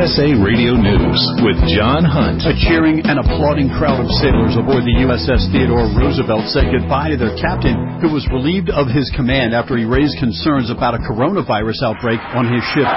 USA Radio News with John Hunt. A cheering and applauding crowd of sailors aboard the USS Theodore Roosevelt said goodbye to their captain, who was relieved of his command after he raised concerns about a coronavirus outbreak on his ship.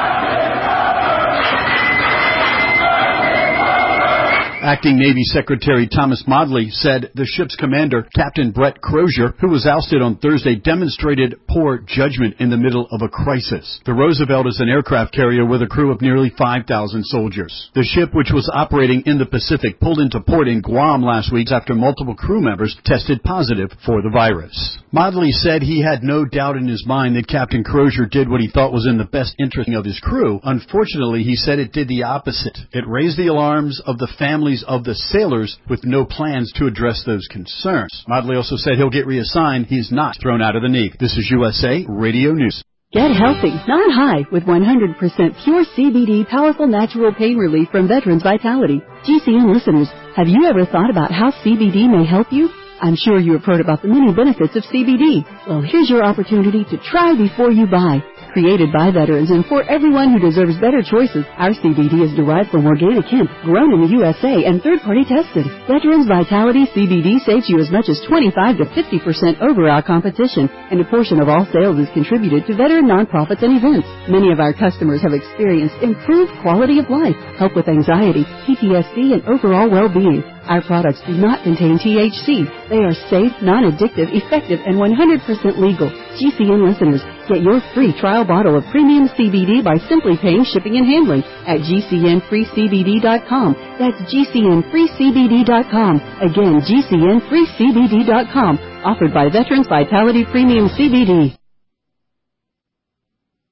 Acting Navy Secretary Thomas Modly said the ship's commander, Captain Brett Crozier, who was ousted on Thursday, demonstrated poor judgment in the middle of a crisis. The Roosevelt is an aircraft carrier with a crew of nearly 5,000 soldiers. The ship, which was operating in the Pacific, pulled into port in Guam last week after multiple crew members tested positive for the virus. Modly said he had no doubt in his mind that Captain Crozier did what he thought was in the best interest of his crew. Unfortunately, he said it did the opposite. It raised the alarms of the families of the sailors with no plans to address those concerns. Modly also said he'll get reassigned. He's not thrown out of the Navy. This is USA Radio News. Get healthy, not high, with 100% pure CBD powerful natural pain relief from Veterans Vitality. GCN listeners, have you ever thought about how CBD may help you? I'm sure you have heard about the many benefits of CBD. Well, here's your opportunity to try before you buy. Created by veterans and for everyone who deserves better choices, our CBD is derived from organic hemp, grown in the USA and third-party tested. Veterans Vitality CBD saves you as much as 25 to 50% over our competition, and a portion of all sales is contributed to veteran nonprofits and events. Many of our customers have experienced improved quality of life, help with anxiety, PTSD, and overall well-being. Our products do not contain THC. They are safe, non-addictive, effective, and 100% legal. GCN listeners, get your free trial bottle of premium CBD by simply paying shipping and handling at GCNFreeCBD.com. That's GCNFreeCBD.com. Again, GCNFreeCBD.com. Offered by Veterans Vitality Premium CBD.